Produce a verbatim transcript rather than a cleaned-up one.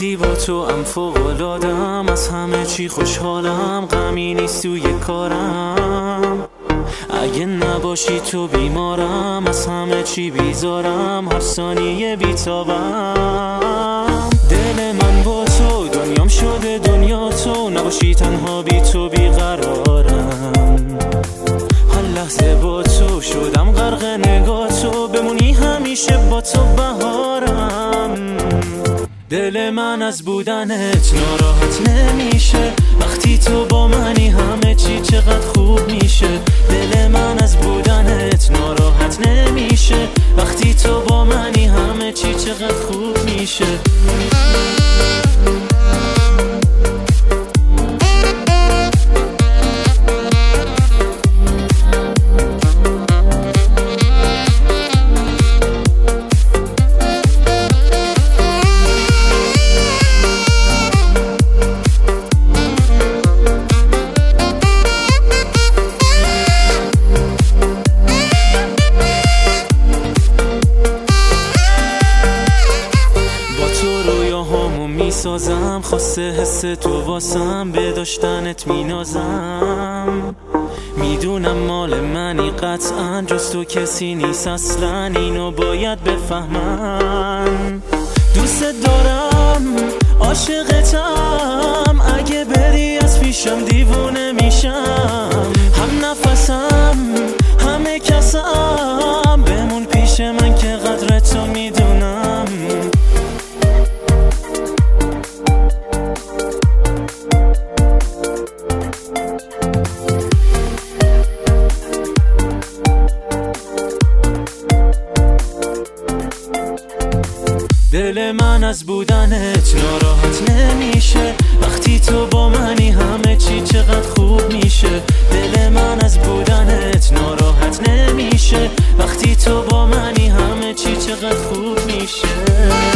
وقتی با تو ام فوق‌العاده‌ام، از همه چی خوشحالم، غمی نیست توی کارم. اگه نباشی تو بیمارم، از همه چی بیزارم، هر ثانیه بیتابم. دل من با تو دنیام شده دنیا تو، نباشی تنها بی تو بیقرارم. هر لحظه با تو شدم غرق نگاه تو، بمونی همیشه با تو بهارم. دل من از بودنت ناراحت نمیشه، وقتی تو با منی همه چی چقدر خوب میشه. دل من از بودنت ناراحت نمیشه، وقتی تو با منی همه چی چقدر خوب میشه. سازم خواسته حس تو واسم، به داشتنت مینازم. میدونم مال منی قطعا، جز تو کسی نیست اصلا، اینو باید بفهمن. دوست دارم عاشقتم، اگه بری از پیشم دیوونه میشم. هم نفسم همه کسم، بمون پیش من که قدر تو میدونم. دل من از بودنت ناراحت نمیشه، وقتی تو با منی همه چی چقدر خوب میشه. دل من از بودنت ناراحت نمیشه، وقتی تو با منی همه چی چقدر خوب میشه.